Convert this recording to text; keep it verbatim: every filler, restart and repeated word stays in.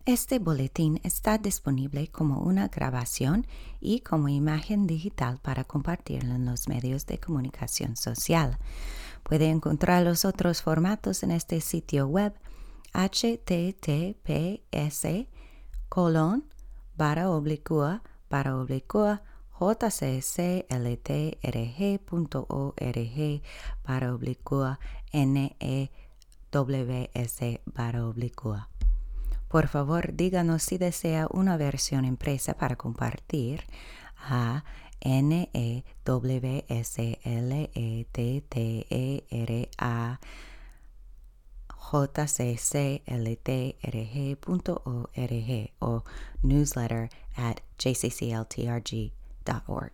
Este boletín está disponible como una grabación y como imagen digital para compartirlo en los medios de comunicación social. Puede encontrar los otros formatos en este sitio web https colon barra oblicua barra oblicua jcsltrg.org barra oblicua news barra oblicua. Por favor, díganos si desea una versión impresa para compartir a newsletterajccltrg.org o newsletter at jccltrg dot org.